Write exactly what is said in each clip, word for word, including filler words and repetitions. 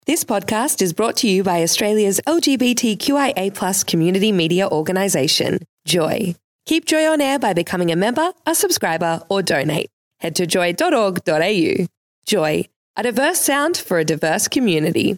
This podcast is brought to you by Australia's L G B T Q I A plus community media organisation, Joy. Keep Joy on air by becoming a member, a subscriber, or donate. Head to joy dot org dot a u. Joy, a diverse sound for a diverse community.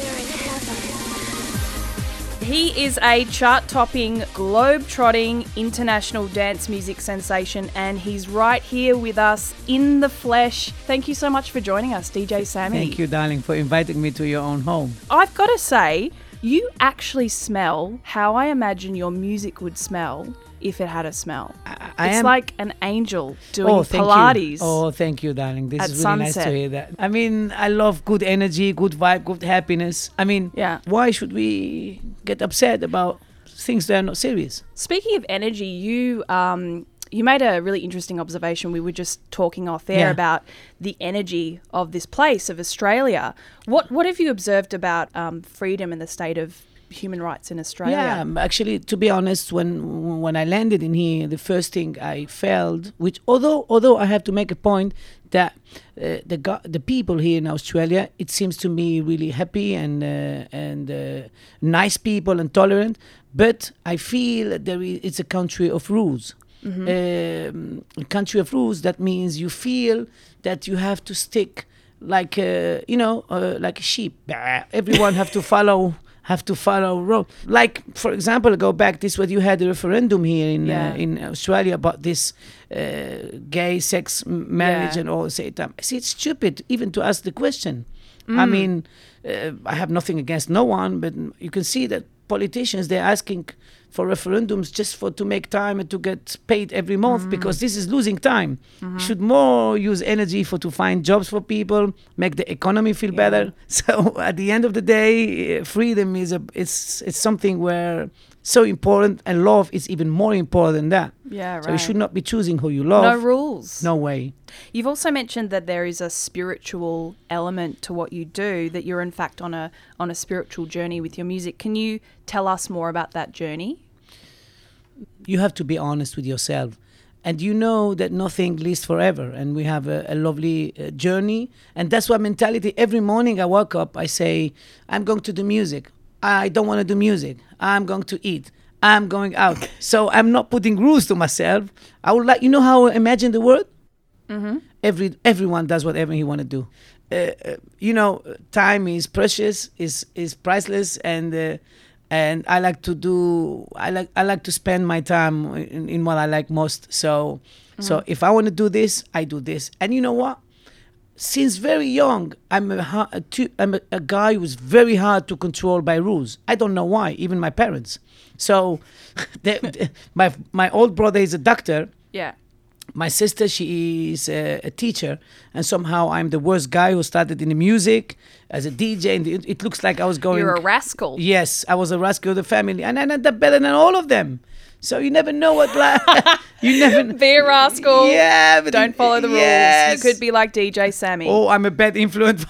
He is a chart-topping, globe-trotting, international dance music sensation, and he's right here with us in the flesh. Thank you so much for joining us, D J Sammy. Thank you, darling, for inviting me to your own home. I've got to say, you actually smell how I imagine your music would smell if it had a smell. I, I it's am... like an angel doing oh, thank Pilates. You. Oh, thank you, darling. This at is really sunset. nice to hear that. I mean, I love good energy, good vibe, good happiness. I mean, yeah. Why should we get upset about things that are not serious? Speaking of energy, you um, you made a really interesting observation. We were just talking off air Yeah. about the energy of this place, of Australia. What what have you observed about um, freedom and the state of human rights in Australia? Yeah, actually, to be honest, when when I landed in here, the first thing I felt, which although although I have to make a point that uh, the go- the people here in Australia, it seems to me really happy and uh, and uh, nice people and tolerant, but I feel there is, it's a country of rules. Mm-hmm. Um, a country of rules, that means you feel that you have to stick like a, you know uh, like a sheep. Bah, everyone have to follow. have to follow road. Like, for example, go back this what you had a referendum here in Yeah. uh, in Australia about this uh, gay sex m- marriage Yeah. and all the same time. See, it's stupid even to ask the question. Mm. I mean, uh, I have nothing against no one, but you can see that politicians, they're asking for referendums just for to make time and to get paid every month, Mm. because this is losing time. Mm-hmm. Should more use energy for to find jobs for people, make the economy feel Yeah. better. So at the end of the day, uh, freedom is a it's it's something where so important, and love is even more important than that. Yeah, right. So you should not be choosing who you love. No rules. No way. You've also mentioned that there is a spiritual element to what you do, that you're in fact on a on a spiritual journey with your music. Can you tell us more about that journey? You have to be honest with yourself, and you know that nothing lasts forever, and we have a, a lovely uh, journey, and that's why mentality. Every morning I wake up, I say, I'm going to do music. I don't want to do music. I'm going to eat. I'm going out. So I'm not putting rules to myself. I would like, you know how I imagine the world? Mm-hmm. Every everyone does whatever he want to do. Uh, uh, you know, time is precious, is is priceless, and uh, and I like to do. I like I like to spend my time in, in what I like most. So mm-hmm. so if I want to do this, I do this. And you know what? Since very young, I'm a, a, I'm a, a guy who's very hard to control by rules. I don't know why, even my parents. So they, my my old brother is a doctor. Yeah. My sister, she is a, a teacher, and somehow I'm the worst guy who started in the music as a D J, and it, it looks like I was going... You're a rascal. Yes, I was a rascal of the family, and I ended up better than all of them. So you never know what... you never... Be a rascal. Yeah, but... Don't follow the rules. Yes. You could be like D J Sammy. Oh, I'm a bad influence.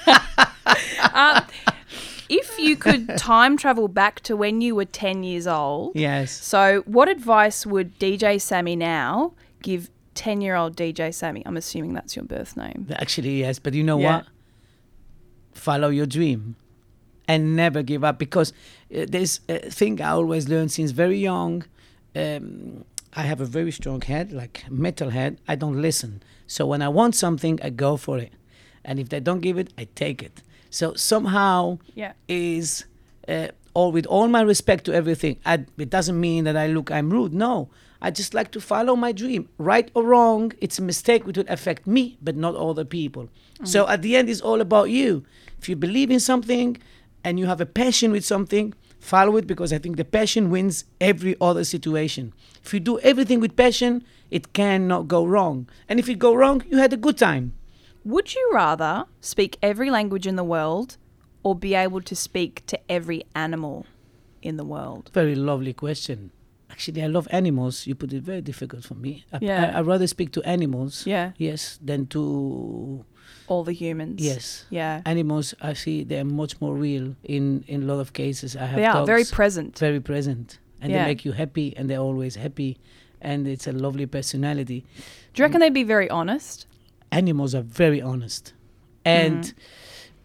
um, if you could time travel back to when you were ten years old... Yes. So what advice would D J Sammy now give ten-year-old D J Sammy? I'm assuming that's your birth name. Actually, yes. But you know Yeah. what? Follow your dream and never give up, because uh, there's a thing I always learned since very young. Um, I have a very strong head, like metal head. I don't listen. So when I want something, I go for it. And if they don't give it, I take it. So somehow Yeah. is... Uh, all with all my respect to everything, I, it doesn't mean that I look I'm rude. No, I just like to follow my dream. Right or wrong, it's a mistake which would affect me, but not other people. Mm-hmm. So at the end, it's all about you. If you believe in something and you have a passion with something, follow it, because I think the passion wins every other situation. If you do everything with passion, it cannot go wrong. And if it go wrong, you had a good time. Would you rather speak every language in the world or be able to speak to every animal in the world? Very lovely question. Actually, I love animals. You put it very difficult for me. I, Yeah. I, I'd rather speak to animals, Yeah. yes, than to... All the humans. Yes. Yeah. Animals, I see they're much more real in, in a lot of cases. I have They are dogs, very present. very present. And Yeah. they make you happy, and they're always happy. And it's a lovely personality. Do you reckon they'd be very honest? Animals are very honest. And... Mm.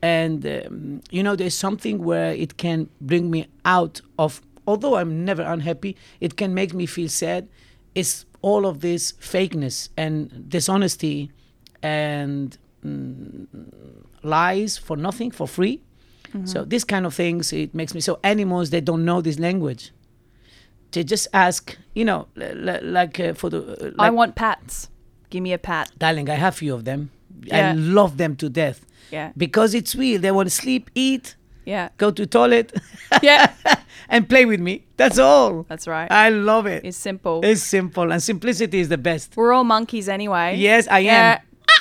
And, um, you know, there's something where it can bring me out of, although I'm never unhappy, it can make me feel sad. It's all of this fakeness and dishonesty and mm, lies for nothing, for free. Mm-hmm. So this kind of things, it makes me, so animals, they don't know this language. They just ask, you know, l- l- like uh, for the... Uh, like, I want pats. Give me a pat. Darling, I have a few of them. Yeah. I love them to death. Yeah. Because it's real. They want to sleep, eat, Yeah. go to toilet, Yeah. and play with me. That's all. That's right. I love it. It's simple. It's simple, and simplicity is the best. We're all monkeys anyway. Yes, I Yeah.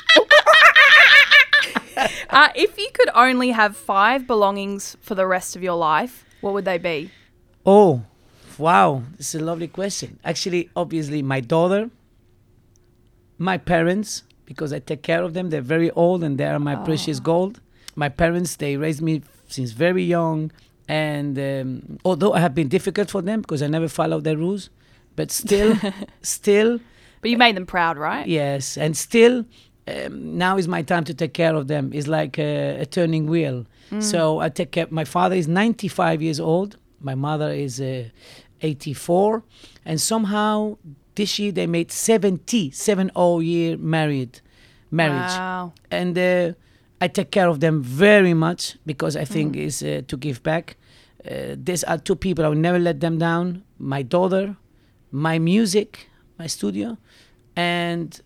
am. uh, if you could only have five belongings for the rest of your life, what would they be? Oh, wow. This is a lovely question. Actually, obviously, my daughter, my parents, because I take care of them. They're very old and they are my Oh. precious gold. My parents, they raised me since very young. And um, although I have been difficult for them because I never followed their rules, but still, still, But you made them proud, right? yes. And still, um, now is my time to take care of them. It's like a, a turning wheel. So I take care. My father is ninety-five years old. My mother is uh, eighty-four. And somehow this year they made seventy, seven oh year married marriage. Wow. And uh, I take care of them very much because I think is uh, to give back. Uh, these are two people, I will never let them down. My daughter, my music, my studio, and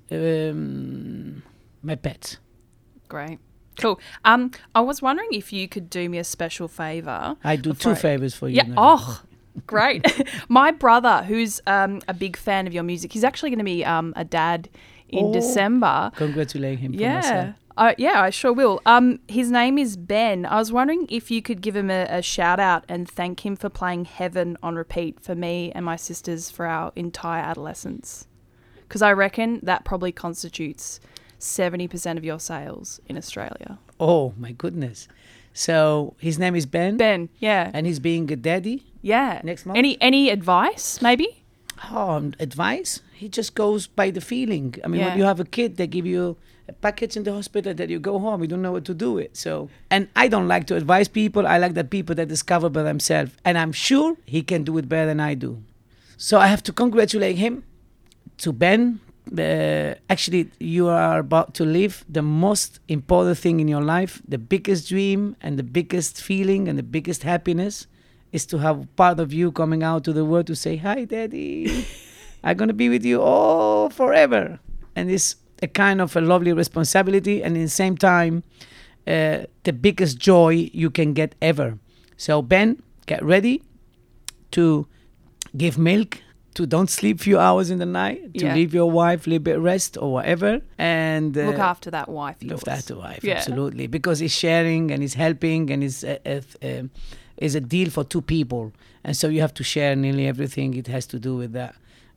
um, my pets. Great. Cool. Um, I was wondering if you could do me a special favour. I do before two favors for you. Yeah. now. Oh, great. My brother, who's um, a big fan of your music, he's actually going to be um, a dad in Oh. December. Congratulate him. For Yeah. myself. Uh, yeah, I sure will. Um, his name is Ben. I was wondering if you could give him a, a shout out and thank him for playing Heaven on repeat for me and my sisters for our entire adolescence. Because I reckon that probably constitutes seventy percent of your sales in Australia. Oh, my goodness. So his name is Ben. Ben, yeah. And he's being a daddy. Yeah. Next month? Any any advice, maybe? Oh, um, advice? He just goes by the feeling. I mean, Yeah. when you have a kid, they give you a package in the hospital that you go home. You don't know what to do with. So, and I don't like to advise people. I like that people that discover by themselves. And I'm sure he can do it better than I do. So I have to congratulate him. To Ben, uh, actually, you are about to live the most important thing in your life. The biggest dream and the biggest feeling and the biggest happiness is to have part of you coming out to the world to say, hi, Daddy. I'm going to be with you all forever. And it's a kind of a lovely responsibility. And at the same time, uh, the biggest joy you can get ever. So, Ben, get ready to give milk, to don't sleep few hours in the night, to Yeah. leave your wife a little bit rest or whatever. And uh, Look after that wife. of Look yours. after wife, Yeah. absolutely. Because it's sharing and it's helping and it's a, a, a, is a deal for two people. And so you have to share nearly everything. It has to do with that.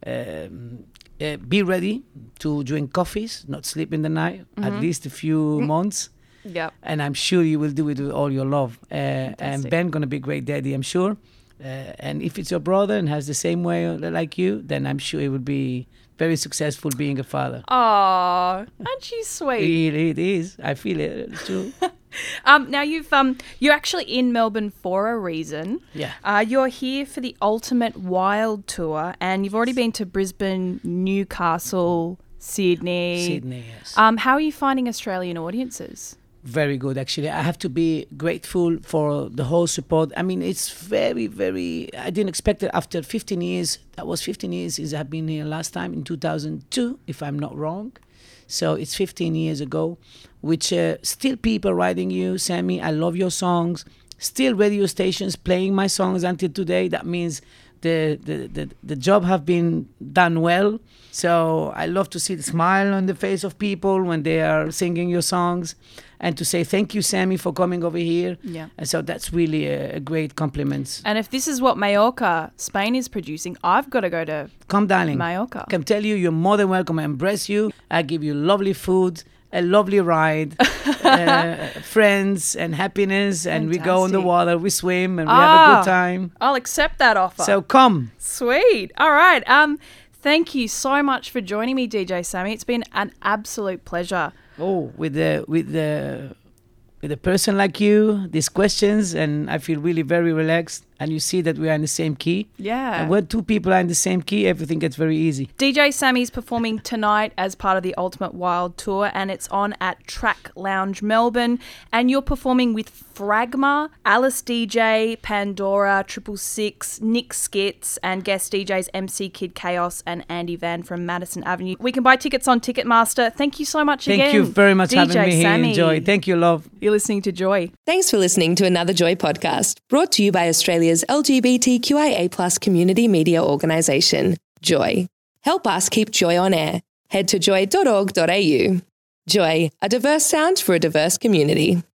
Um, uh, be ready to drink coffees, not sleep in the night, at least a few months. Yep. And I'm sure you will do it with all your love. Uh, and Fantastic. Ben going to be a great daddy, I'm sure. Uh, and if it's your brother and has the same way like you, then I'm sure he will be very successful being a father. Oh, aren't you sweet? It, it is. I feel it. It's true. Um, now you've um, you're actually in Melbourne for a reason. Yeah. Uh, you're here for the Ultimate Wild Tour, and you've already been to Brisbane, Newcastle, Sydney. Sydney, yes. Um, how are you finding Australian audiences? Very good, actually. I have to be grateful for the whole support. I mean, it's very, very... I didn't expect it after fifteen years. That was fifteen years since I've been here last time in two thousand two, if I'm not wrong. So it's fifteen years ago, which uh, still people writing you, Sammy, I love your songs. Still radio stations playing my songs until today. That means the, the, the, the job have been done well. So I love to see the smile on the face of people when they are singing your songs. And to say thank you, Sammy, for coming over here. Yeah. And so that's really a, a great compliment. And if this is what Mallorca, Spain is producing, I've got to go to Come, darling. Mallorca. I can tell you, you're more than welcome. I embrace you. I give you lovely food, a lovely ride, uh, friends and happiness. And we go on the Fantastic. water, we swim, and we have a Ah. good time. I'll accept that offer. So come. Sweet. All right. Um, thank you so much for joining me, D J Sammy. It's been an absolute pleasure. Oh, with the with the with a person like you these questions, and I feel really very relaxed. And you see that we are in the same key. Yeah. And when two people are in the same key, everything gets very easy. D J Sammy's performing tonight as part of the Ultimate Wild Tour, and it's on at Track Lounge Melbourne. And you're performing with Fragma, Alice D J, Pandora, Triple Six, Nick Skits, and guest D Js M C Kid Chaos and Andy Van from Madison Avenue. We can buy tickets on Ticketmaster. Thank you so much Thank again. Thank you very much for having me here. Sammy. Enjoy. Thank you, love. You're listening to Joy. Thanks for listening to another Joy podcast, brought to you by Australia's L G B T Q I A plus community media organisation, Joy. Help us keep Joy on air. Head to joy dot org dot a u. Joy, a diverse sound for a diverse community.